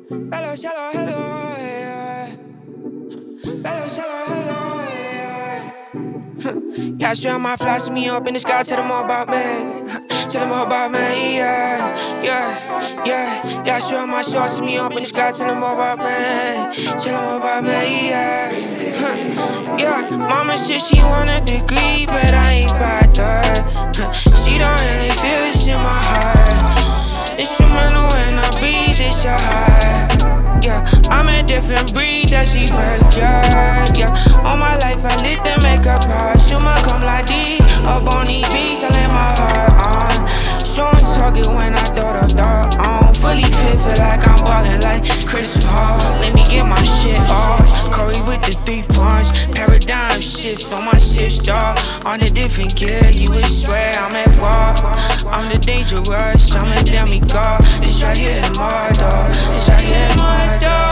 Hello, hello, hello, yeah. Hello, hello, hello, yeah. Yeah, I swear my flash me up in the sky, tell them all about me. Tell them all about me, yeah, yeah, yeah. Yeah, I swear my shorts me up in the sky, tell them all about me. Tell them all about me, yeah. Yeah, mama said she want a degree, but I ain't about that. She don't really feel it's in my heart. Instrumental when I breathe, it's your heart. Yeah, I'm a different breed that she birthed, yeah, yeah. All my life I lit to make her proud. She might come like D, up on these beats, I let my heart on. Showing target when I throw the dart on. Fully fit, feel like I'm ballin' like Chris Paul. Let me get my shit off. Curry with the 3 punch. Paradigm shifts on my shift, dog. On a different gear, you would swear I'm at war. I'm the dangerous, I'm a demigod. It's right here in my dog. It's right here in my dog.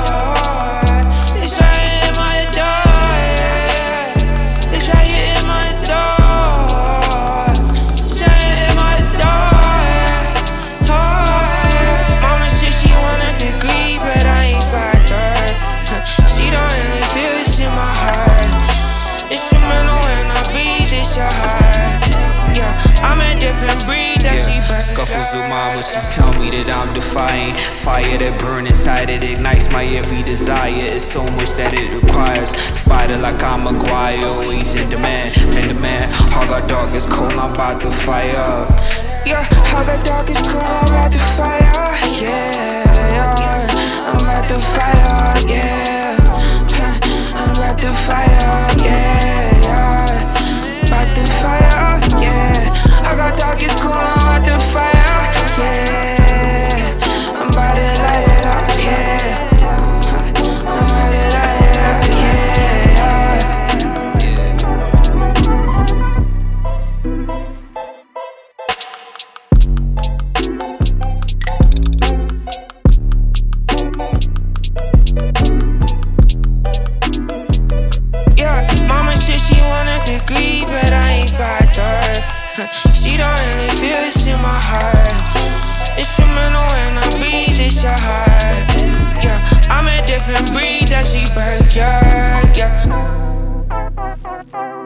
It's right here in my dog. Yeah. It's right here in my dog. It's right here in my dog. Yeah. Mama said she want a degree, but I ain't about that. She don't really feel it's in my heart. Instrumental when I breathe, it's your heart. Yeah, I'm a different breed that she birthed. Scuffles with mama, she tell me that I'm defying. Fire that burn inside, it ignites my every desire. It's so much that it requires. Spider like I'm Maguire, always in demand. Been the man, I got dark, it's cold, I'm about to fire. Yeah, I got dark, it's cold, I'm about to fire. Yeah, I'm about to fire. Yeah, I'm about to fire. Yeah, about to fire. Yeah, I got dark, it's cool, I'm about to fire. Yeah, I'm about to light it up. Yeah, I'm about to light it up. Yeah, mama said she want a degree, but I ain't about that. She don't really feel it's in my heart. Instrumental when I breathe, it's your heart. Yeah, I'm a different breed that she birthed, yeah, yeah.